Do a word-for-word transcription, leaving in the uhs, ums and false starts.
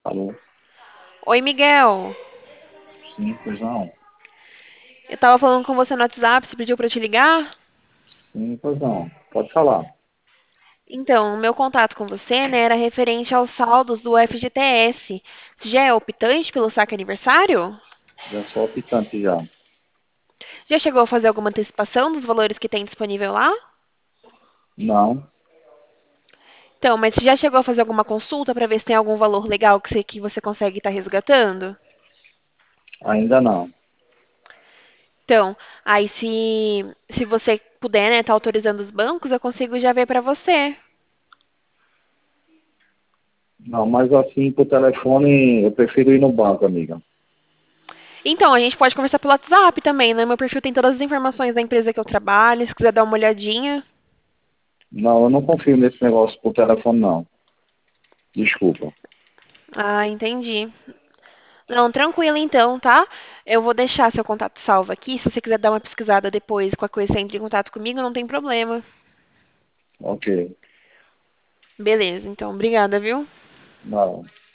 Alô? Oi, Miguel. Sim, pois não. Eu tava falando com você no WhatsApp, você pediu pra eu te ligar? Sim, pois não. Pode falar. Então, o meu contato com você, né, era referente aos saldos do F G T S. Você já é optante pelo saque aniversário? Já sou optante já. Já chegou a fazer alguma antecipação dos valores que tem disponível lá? Não, Então, mas você já chegou a fazer alguma consulta para ver se tem algum valor legal que você, que você consegue estar resgatando? ainda não. Então, aí se, se você puder, né, tá autorizando os bancos, eu consigo já ver para você. Não, mas assim, por telefone, eu prefiro ir no banco, amiga. Então, a gente pode conversar pelo WhatsApp também, né? Meu perfil tem todas as informações da empresa que eu trabalho, se quiser dar uma olhadinha. Não, eu não confio nesse negócio por telefone, não. Desculpa. Ah, entendi. Não, tranquilo então, tá? Eu vou deixar seu contato salvo aqui. Se você quiser dar uma pesquisada depois, com a coisa, você entra em contato comigo, não tem problema. Ok. Beleza, então, obrigada, viu? Não.